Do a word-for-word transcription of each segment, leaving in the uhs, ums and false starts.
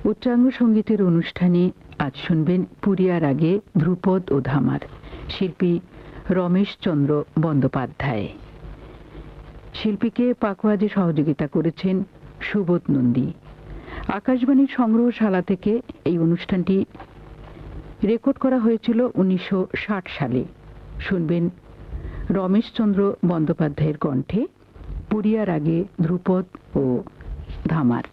উচ্চাঙ্গ সঙ্গীতের অনুষ্ঠানে আজ শুনবেন পুরিয়ার আগে ধ্রুপদ ও ধামার, শিল্পী রমেশ চন্দ্র বন্দ্যোপাধ্যায়। শিল্পীকে পাকওয়াজে সহযোগিতা করেছেন সুবোধ নন্দী। আকাশবাণীর সংগ্রহশালা থেকে এই অনুষ্ঠানটি রেকর্ড করা হয়েছিল উনিশশো ষাট সালে। শুনবেন রমেশ চন্দ্র বন্দ্যোপাধ্যায়ের কণ্ঠে পুরিয়ার আগে ধ্রুপদ ও ধামার।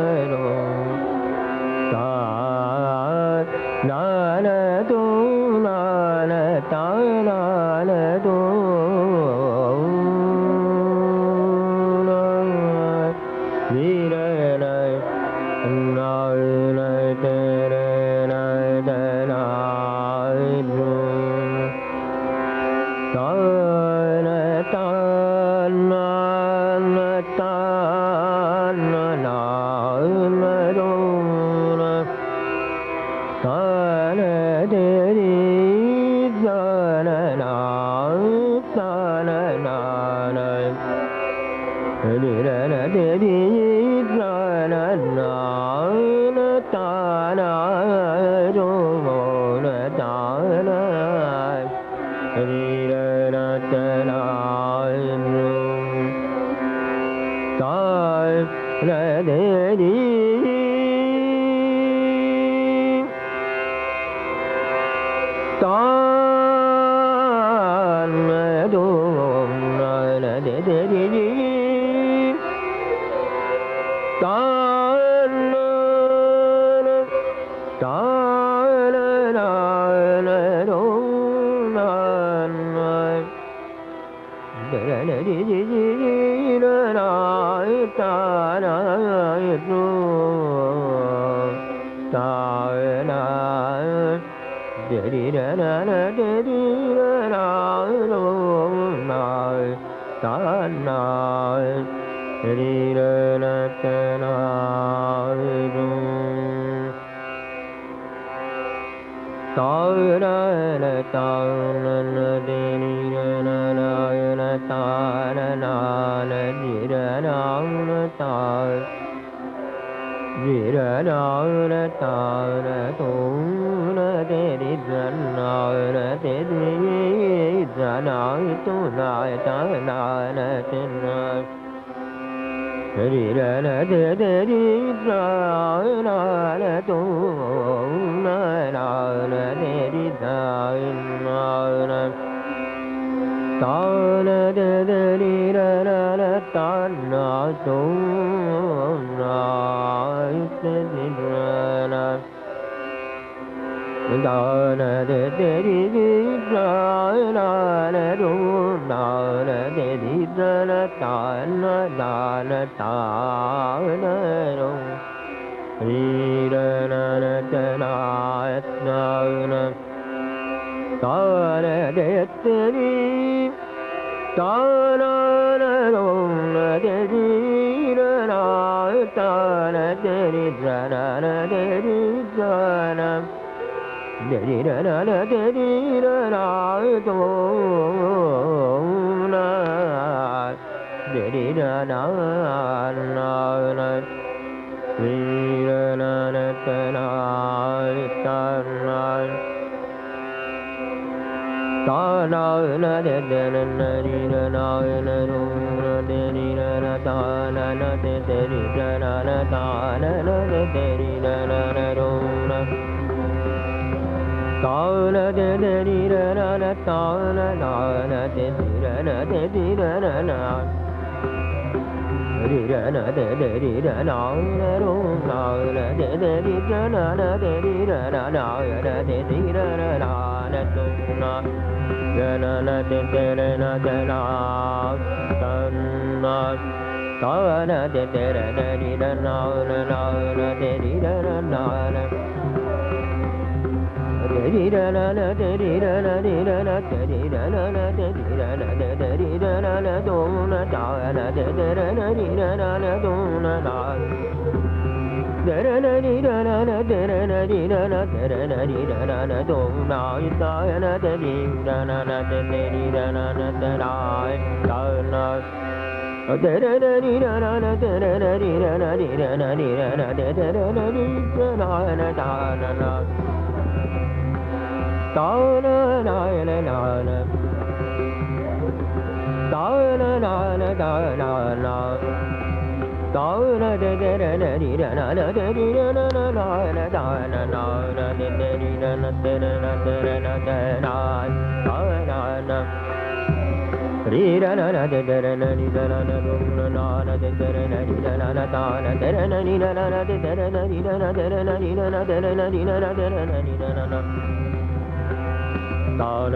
na na do na Da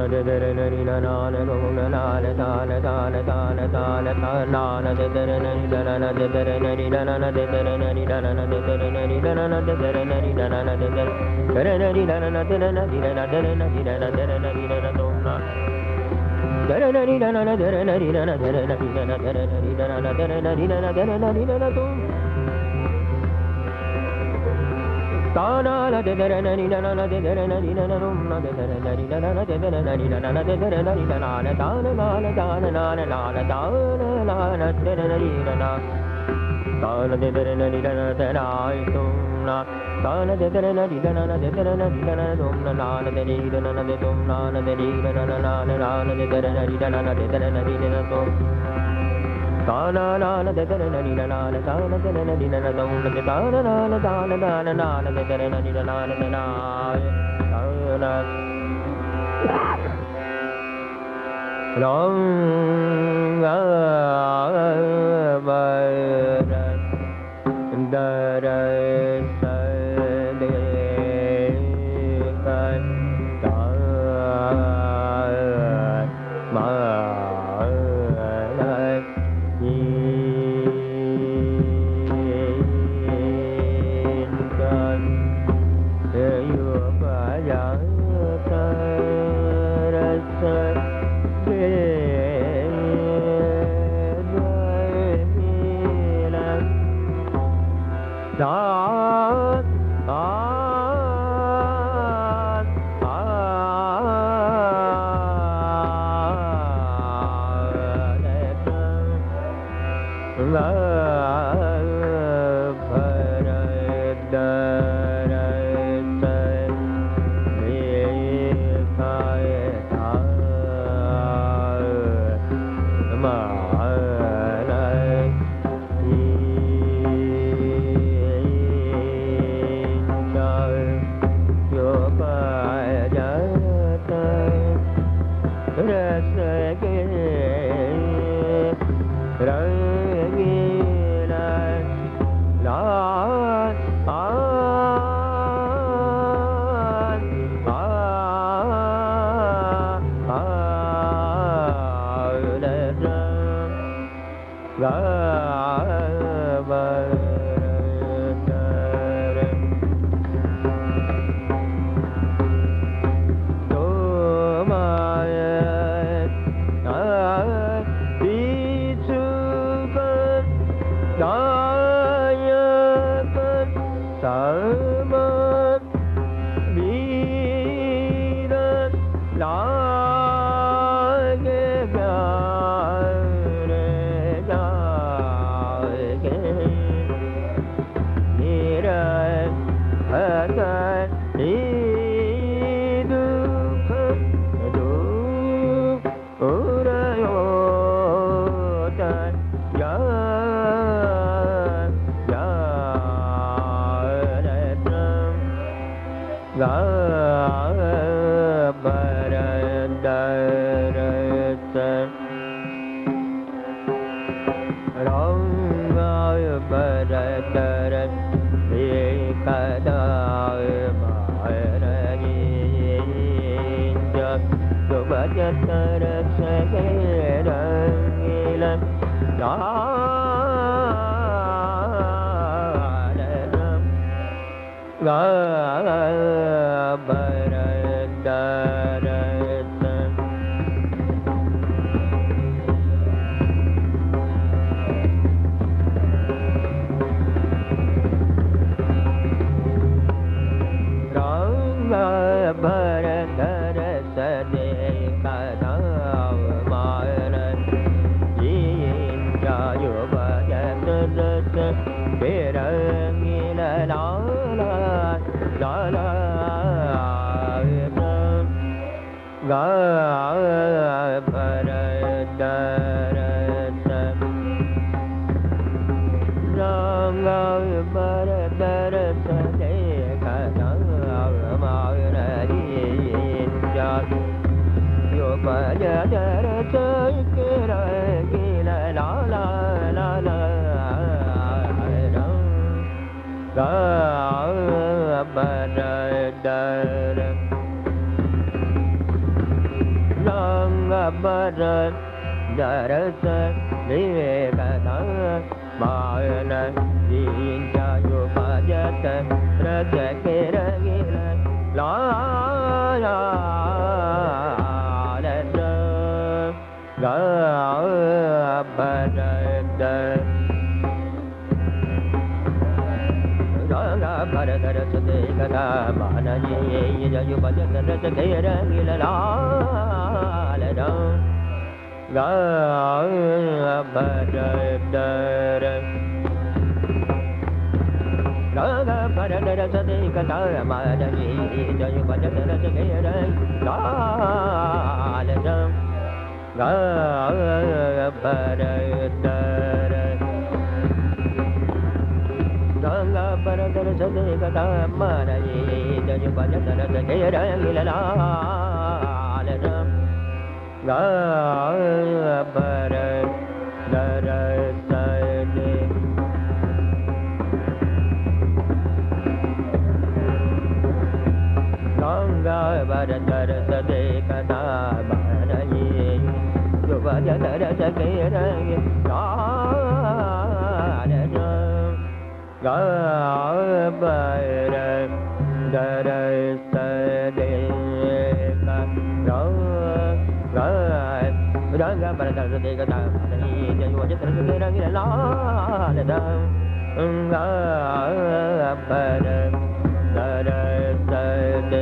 बर दरस विवेकता मान जिंचायो भजत रस के रगिल लाया भरदर सदे कदा मान ये जयु भजत रस के रंगिल लाल गा भरदर गा भरदर सदे कदा मान ये जयु भजत रस के रंगिल लाल गा भरदर गंगा भरदर सदे कदा मान ये जयु भजत रस के रंगिल लाल गा भरदर सदे गंगा भरदर सदे कदा मान ये जयु भजत रस के रंगिल लाल गा भरदर सदे कदा रंग भरदर सदे कदा जयु भजत रस के रंगिल लाल गा भरदर सदे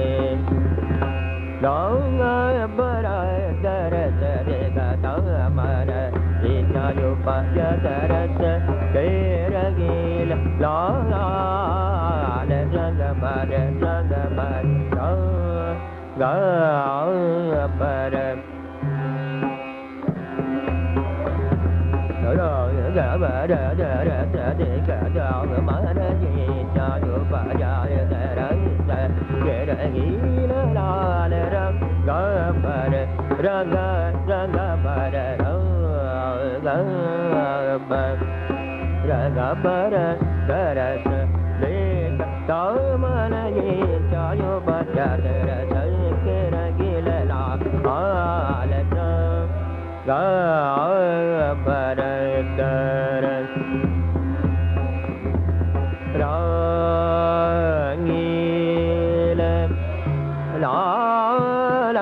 रंग भरदर सदे कदा मान जयु भजत रस के रंगिल लाल रंग भर रंग भर गा भर गा भर दर सदे कदा मान जयु भजत रस के रंगिल लाल गा भर रंग रंग भर रंग भर दरस देख दामन ये जयु भजत रस के रंगिल लाल गा भरदर रंगिल लाल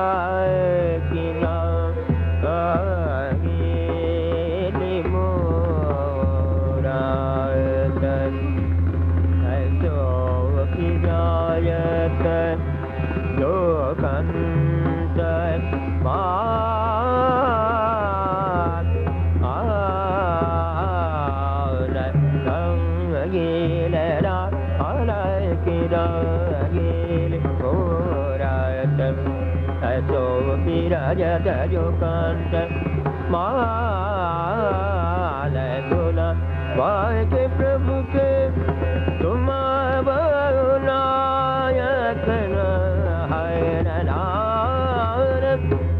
Raja Kanta Mala Gula Vai ke Prabhu ke Tumavana Yakana Hairana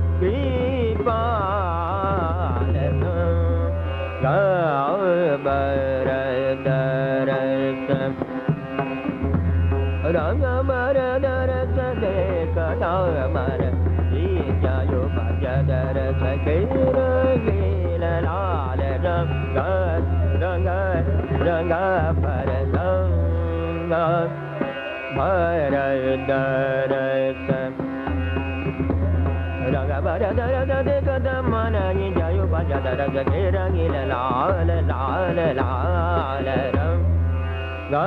Kripalana Gavaradharasa Rangavaradharasa Dekadamara Jayo Bhajadara Sakira Gila Lala Ranga Ranga Ranga Paradanga Bharadarasa Ranga Bharadara Dekadamana Jayo Bhajadara Sakira Gila Lala Lala Lala Ranga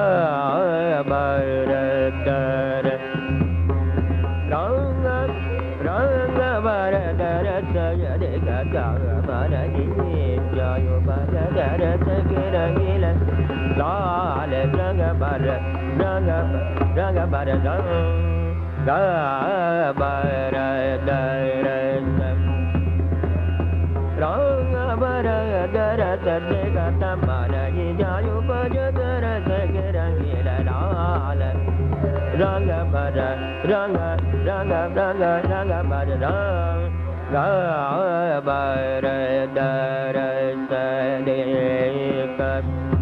Bharadara Ranga Ranga Bharadara Sakira Gila Jayo Bhajadara Sakira Gila Lala Ranga Bharadara Ranga Ranga Bharadara Bharadara Ranga Bharadara Sakira Tamana Jayo Bhajadara Sakira Gila Lala Ranga Bharadara Ranga Ranga Ranga Ranga Bharadara Bharadara Sadeka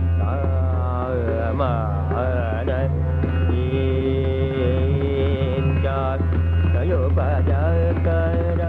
Ramana Jayo Bhajadara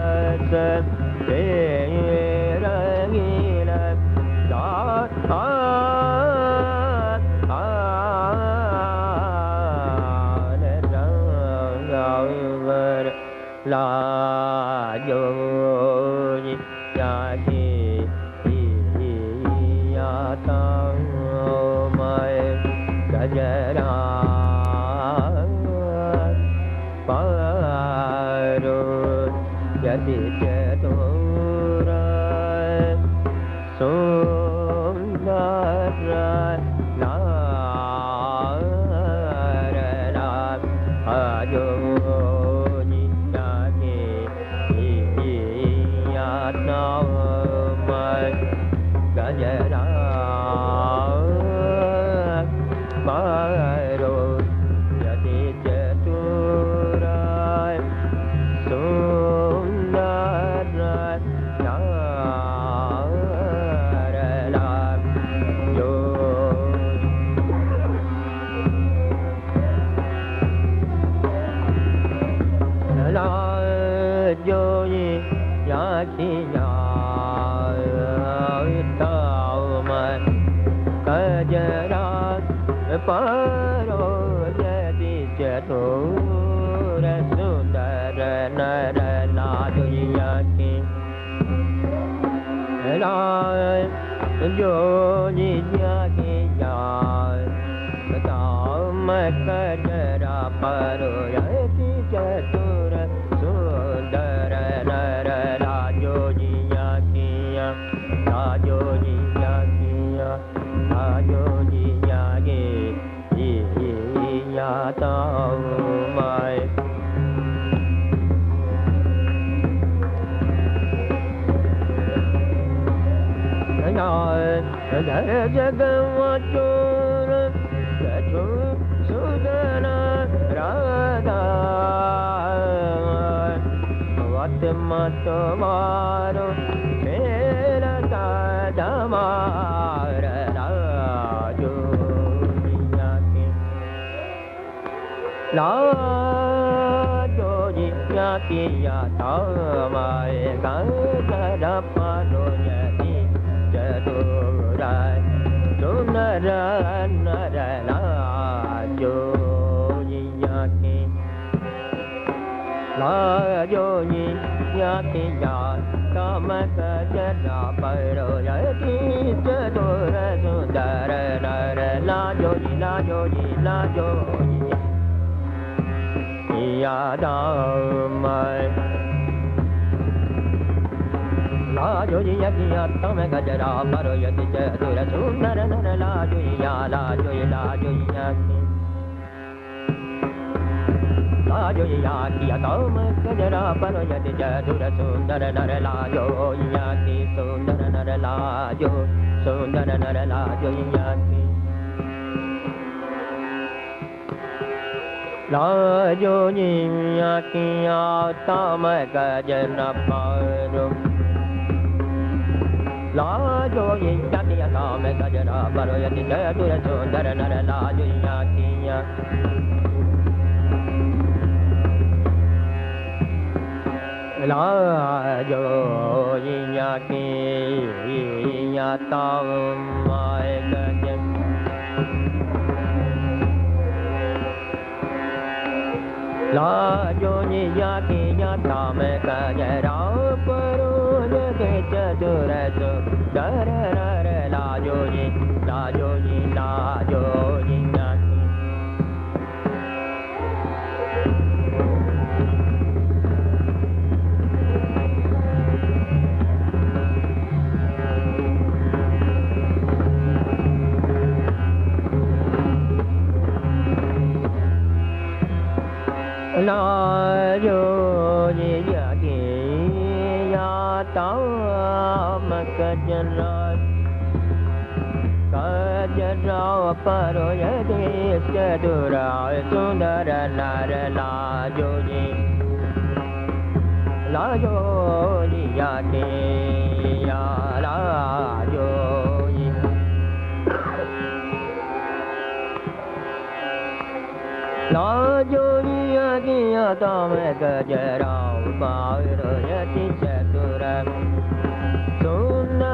La jo ni ya ki ya ta me ka ja ra pa ro ya ti cha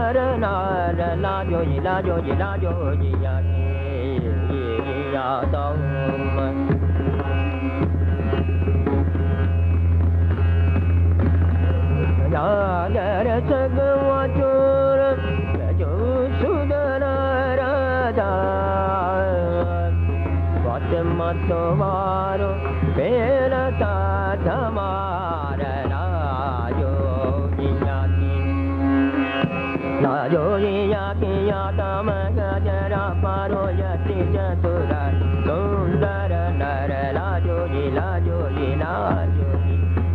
nara nara la jo ji la jo ji la jo ji ya ki ya dao ma ya nara sagwa chora la jo sudara ra da vatmato varo pera ta dhamara la jo ji ya ki la jo ji ya ki ya dam ga jara paro yati jatura sundara nara la jo ji la jo ji la jo ji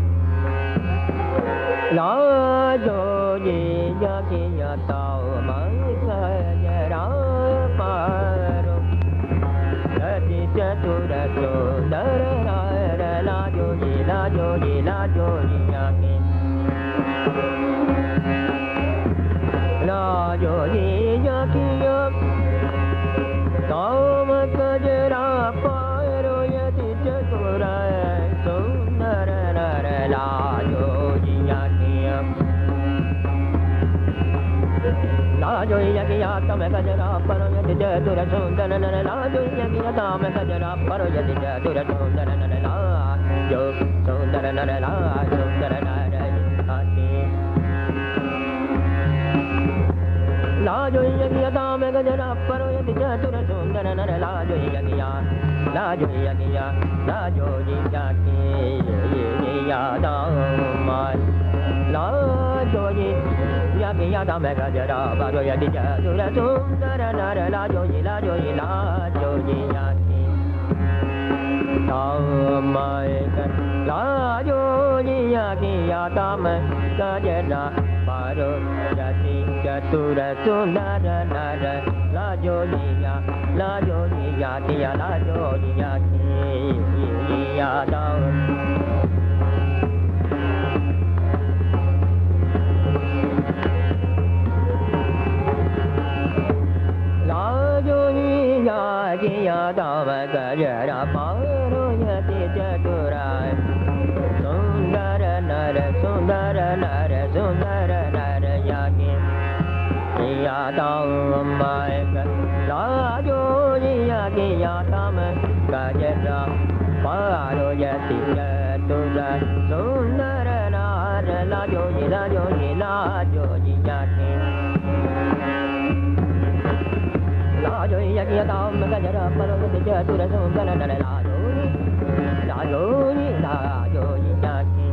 la jo ji ya ki ya tao ma ga jara paro yati jatura sundara nara la jo ji la jo ji la jo ji ya ki la jo ji ya ki ya tao ma ga jara paro yati jatura sundara nara la jo ji ya ki ya la jo ya ki ya tao ma ga jara paro yati jatura sundara nara la jo ya ki ya tao ma ga jara paro yati jatura sundara nara la jo sundara nara la sundara nara ya ki la jo ya ki ya tao ma ga jara paro yati jatura sundara nara la jo ya ki ya la jo ya ki ya la jo ji ya ki ya tao ma la jo ji ya ki ya tao ma ga jara paro yati jatura sundara nara la jo ji la jo ji la jo ji ya ki tao ma ga la jo ji ya ki ya tao ma ga jara paro yati jatura sundara nara la jo ji ya la jo ji ya ki ya la jo ji ya ki ya tao la jo ji ya ki ya tao ma ga jara paro yati jatura sundara nara sundara nara sundara nara ya ki ya tao ma ga la jo ji ya ki ya tao ma ga jara paro yati jatura sundara nara la jo ji la jo ji la jo ji ya ki la jo ya ki ya tao ma ga jara paro yati jatura sundara nara la jo ji la jo ji la jo ji ya ki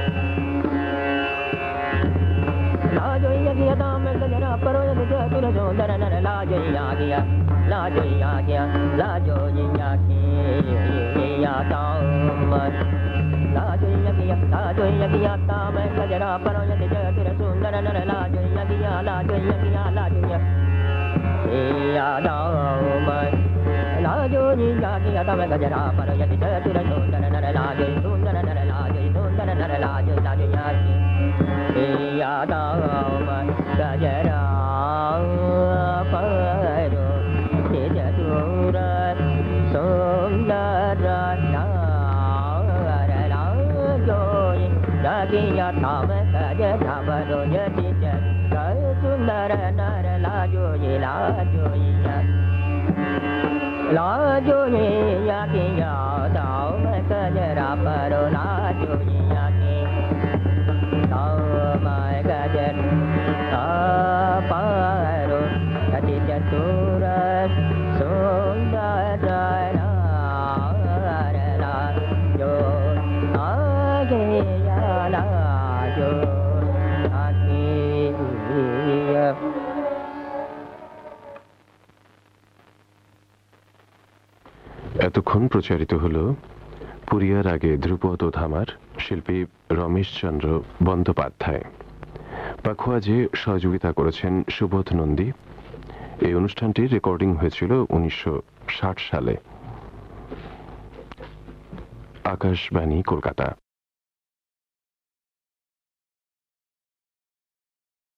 la jo ya ki ya tao ma ga jara paro yati jatura sundara nara la jo ya ki ya la jo ya ki ya la jo ji ya ki ya tao ma la jo ya ki ya la jo ya ki ya tao ma ga jara paro yati jatura sundara nara la jo ya ki ya la jo ya ki ya la jo ya ya tao ma la jo ji ya ki ya tao ma ga jara paro yati jatura sundara nara la jo sundara nara la jo sundara nara la jo la jo ya ki ya tao ma ga jara paro yati jatura sundara nara la jo ya ki ya tao ma ga jara paro yati jatura sundara nara la jo ji la jo ya la jo ya ki ya tao ma ga jara paro la jo ya ki tao ma ga jara paro yati jatura sundara nara la jo age ya la jo aki ya এতক্ষণ প্রচারিত হলো পুরিয়ার আগে ধ্রুপদ ও ধামার শিল্পী রমেশ চন্দ্র বন্দ্যোপাধ্যায়। পাখোয়াজে সহযোগিতা করেছেন সুবোধ নন্দী। এই অনুষ্ঠানটির recording হয়েছিল উনিশশো ষাট সালে। আকাশবাণী, কলকাতা।